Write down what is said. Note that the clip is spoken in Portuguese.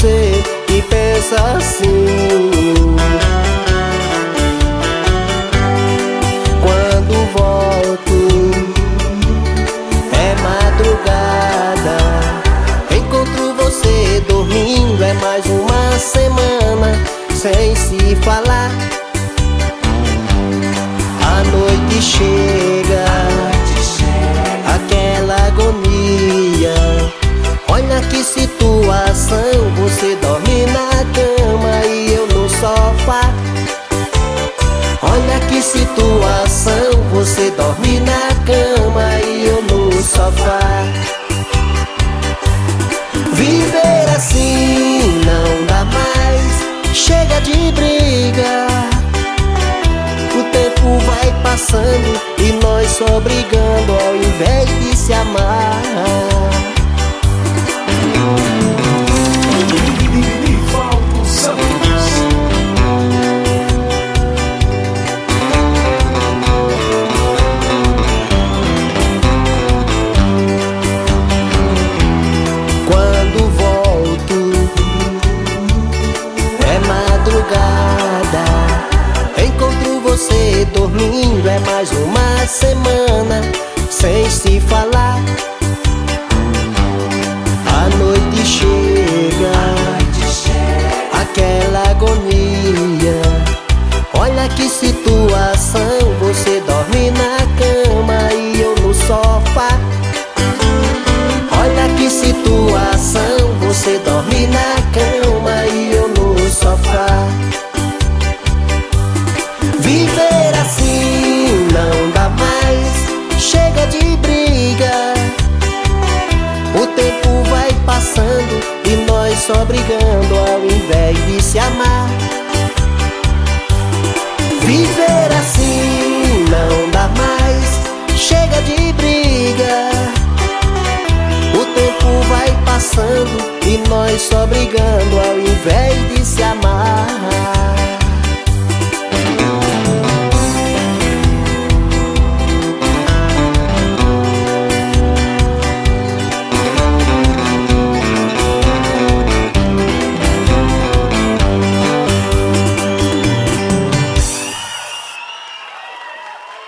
você que pensa assim. Quando volto é madrugada, encontro você dormindo. É mais uma semana sem se falar. A noite chega, aquela agonia. Olha que situação, você dorme na cama e eu no sofá. Olha que situação, você dorme na cama e eu no sofá. Viver assim não dá mais, chega de briga. O tempo vai passando e nós só brigando ao invés de se amar. Quando volto é madrugada, encontro você dormindo. É mais uma semana sem se falar. A noite chega, aquela agonia. Olha que situação, você dorme na cama e eu no sofá. Olha que situação, você dorme na cama e eu no sofá. Viver assim não dá mais, chega de briga. O tempo vai passando e nós só brigando ao invés de se amar. Viver assim não dá mais, chega de briga. O tempo vai passando e nós só brigando ao invés de se amar.